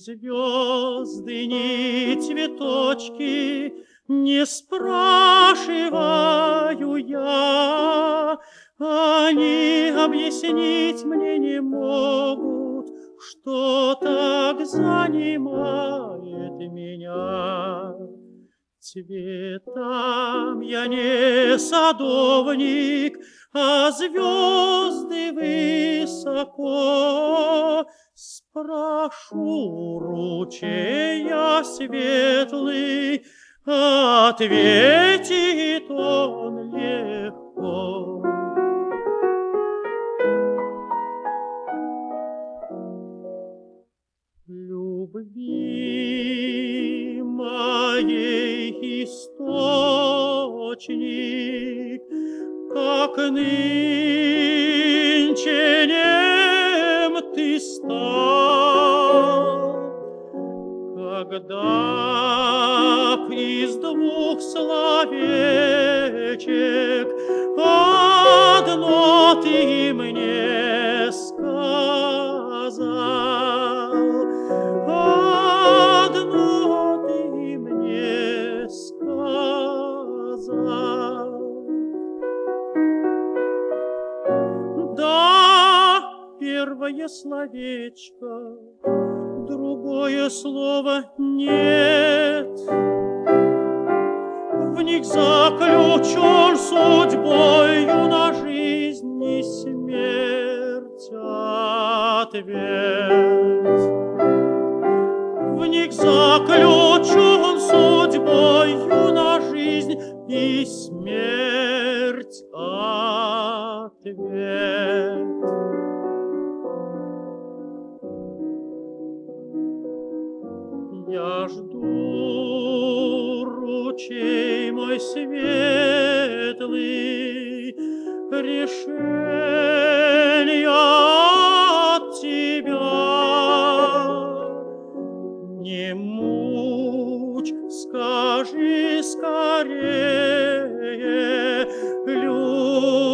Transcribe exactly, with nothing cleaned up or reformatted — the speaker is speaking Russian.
звезды, ни цветочки не спрашиваю я, они объяснить мне не могут, что так занимает меня. Цветам я не садовник, а звезды высоко. Спрошу ручея светлый, ответит он легко. Любви моей источник, как нынче нем ты стал, когда б из двух словечек одно ты мне сказал, одно ты мне сказал. Да, первое словечко, другое слово нет. В них заключен судьбою на жизнь и смерть ответ. В них заключен судьбою на жизнь и смерть ответ. Я жду, ручей мой светлый, решения от тебя. Не мучь, скажи скорее, любовь